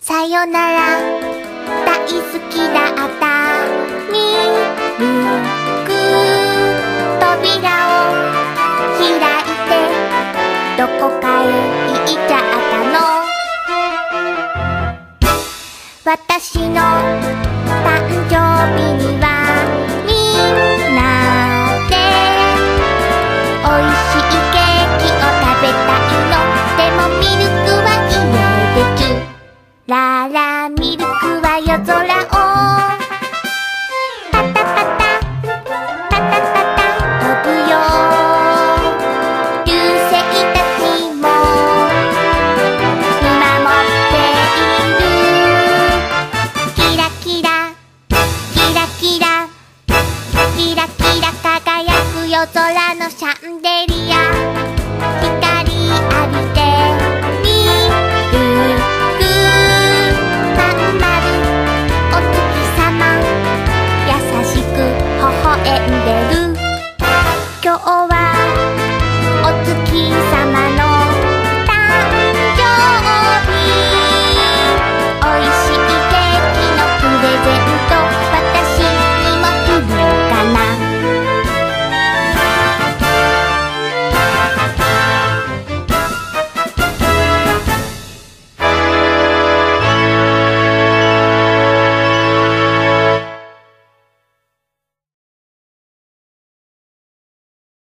さよなら大好きだったミルク扉を開いてどこかへ行っちゃったの。私の誕生日にはみんなでおいしいケーキを食べたいの。でもミルクは家でチュララミルクは夜空をパタパタパタパタ飛ぶよ。流星たちも見守っている。キラキラキラキラキラキラ輝く夜空のシャンデリア。光浴びてミルクまんまるお月さま優しく微笑んでる。今日は